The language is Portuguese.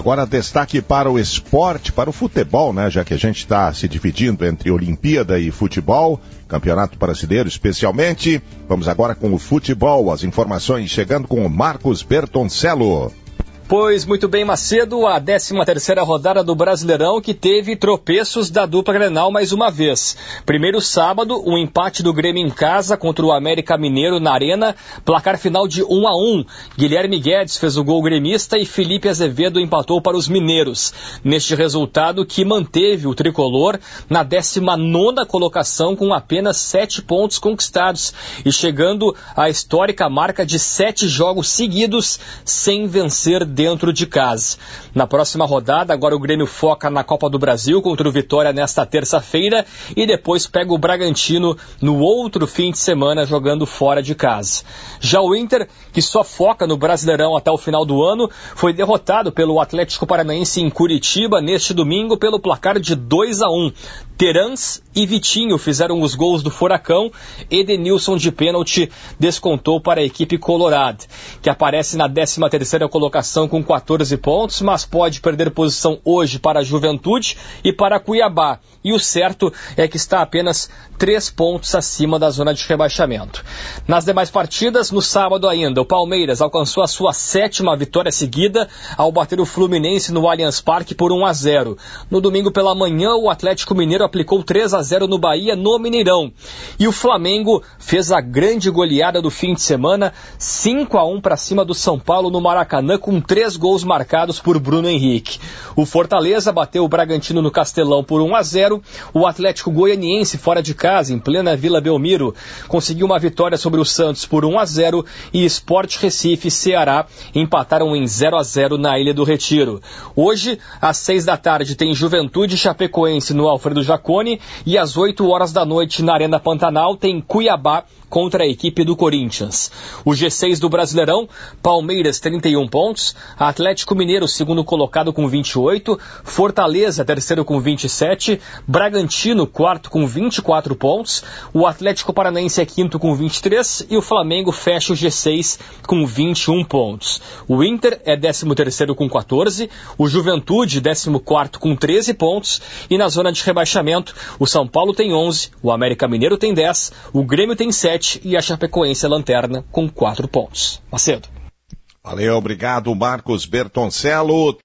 Agora destaque para o esporte, para o futebol, né? Já que a gente está se dividindo entre Olimpíada e futebol, Campeonato Brasileiro especialmente. Vamos agora com o futebol, as informações chegando com o Marcos Bertoncello. Pois muito bem, Macedo, a 13ª rodada do Brasileirão que teve tropeços da dupla Grenal mais uma vez. Primeiro sábado, um empate do Grêmio em casa contra o América Mineiro na Arena, placar final de 1-1. Guilherme Guedes fez o gol gremista e Felipe Azevedo empatou para os mineiros. Neste resultado que manteve o tricolor na 19ª colocação com apenas 7 pontos conquistados e chegando à histórica marca de 7 jogos seguidos sem vencer dentro de casa. Na próxima rodada, agora o Grêmio foca na Copa do Brasil contra o Vitória nesta terça-feira e depois pega o Bragantino no outro fim de semana jogando fora de casa. Já o Inter, que só foca no Brasileirão até o final do ano, foi derrotado pelo Atlético Paranaense em Curitiba neste domingo pelo placar de 2-1. Terans e Vitinho fizeram os gols do Furacão. Edenilson de pênalti descontou para a equipe colorada, que aparece na 13ª colocação com 14 pontos, mas pode perder posição hoje para a Juventude e para Cuiabá. E o certo é que está apenas 3 pontos acima da zona de rebaixamento. Nas demais partidas, no sábado ainda, o Palmeiras alcançou a sua 7ª vitória seguida ao bater o Fluminense no Allianz Parque por 1-0. No domingo pela manhã, o Atlético Mineiro aplicou 3-0 no Bahia no Mineirão. E o Flamengo fez a grande goleada do fim de semana, 5-1 para cima do São Paulo no Maracanã, com 3 gols marcados por Bruno Henrique. O Fortaleza bateu o Bragantino no Castelão por 1-0. O Atlético Goianiense, fora de casa, em plena Vila Belmiro, conseguiu uma vitória sobre o Santos por 1-0 e Sport Recife e Ceará empataram em 0-0 na Ilha do Retiro. Hoje, às 6 da tarde, tem Juventude e Chapecoense no Alfredo Jaconi e às 8 horas da noite na Arena Pantanal tem Cuiabá contra a equipe do Corinthians. O G6 do Brasileirão, Palmeiras 31 pontos, Atlético Mineiro segundo colocado com 28, Fortaleza terceiro com 27, Bragantino quarto com 24 pontos, o Atlético Paranaense é quinto com 23 e o Flamengo fecha o G6 com 21 pontos. O Inter é 13º com 14, o Juventude 14º com 13 pontos e na zona de rebaixamento o São Paulo tem 11, o América Mineiro tem 10, o Grêmio tem 7 e a Chapecoense é lanterna com 4 pontos. Macedo. Valeu, obrigado Marcos Bertoncello.